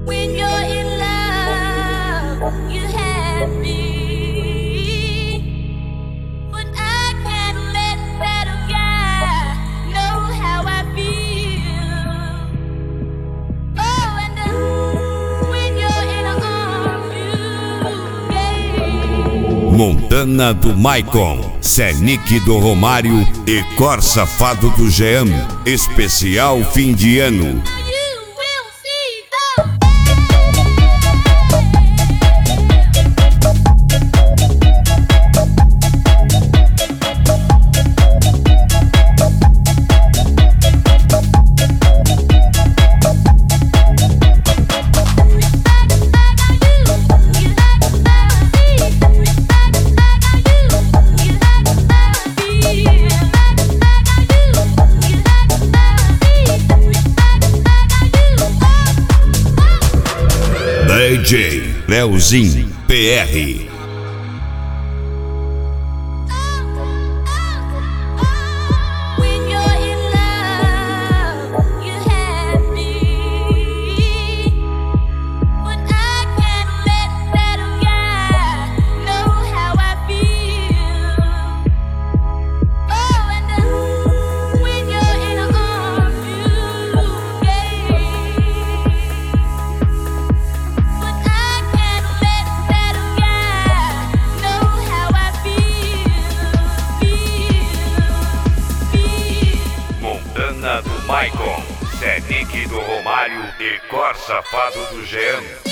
When you're in love, you have me, but I can't let that guy know how I feel. Oh, and when you're in arms, you Montana do Maicon, Senic do Romário e Cor Safado do Jean. Especial fim de ano. DJ Leozinho PR. Montana do Maicon, Senic do Romário e Cor Safado do Jean.